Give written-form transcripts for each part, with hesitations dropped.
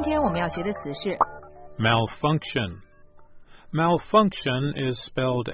今天我们要学的词是 malfunction. Malfunction is spelled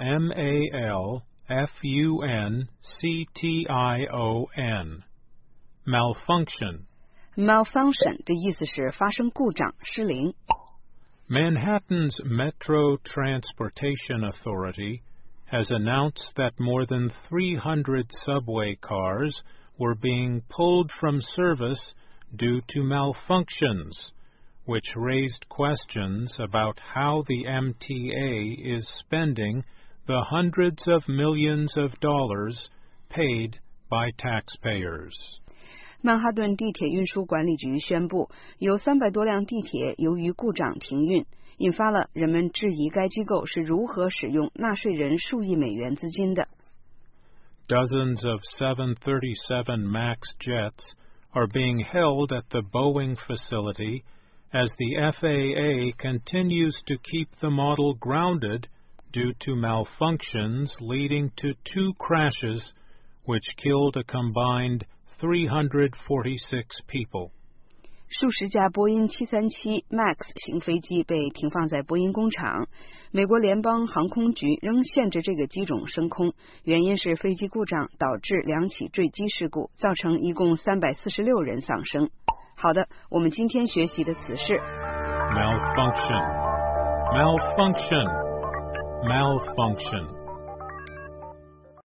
M-A-L-F-U-N-C-T-I-O-N. Malfunction. Malfunction 的意思是发生故障、失灵。 Manhattan's Metro Transportation Authority has announced that more than 300 subway cars were being pulled from service due to malfunctions, which raised questions about how the MTA is spending the hundreds of millions of dollars paid by taxpayers. 曼哈顿地铁运输管理局宣布，有300多辆地铁由于故障停运，引发了人们质疑该机构是如何使用纳税人数亿美元资金的。 Dozens of 737 MAX jets are being held at the Boeing facility as the FAA continues to keep the model grounded due to malfunctions leading to 2 crashes which killed a combined 346 people. 数十架波音737 MAX 型飞机被停放在波音工厂，美国联邦航空局仍限制这个机种升空，原因是飞机故障导致2起坠机事故，造成一共346人丧生。好的，我们今天学习的词是 Malfunction. Malfunction. Malfunction.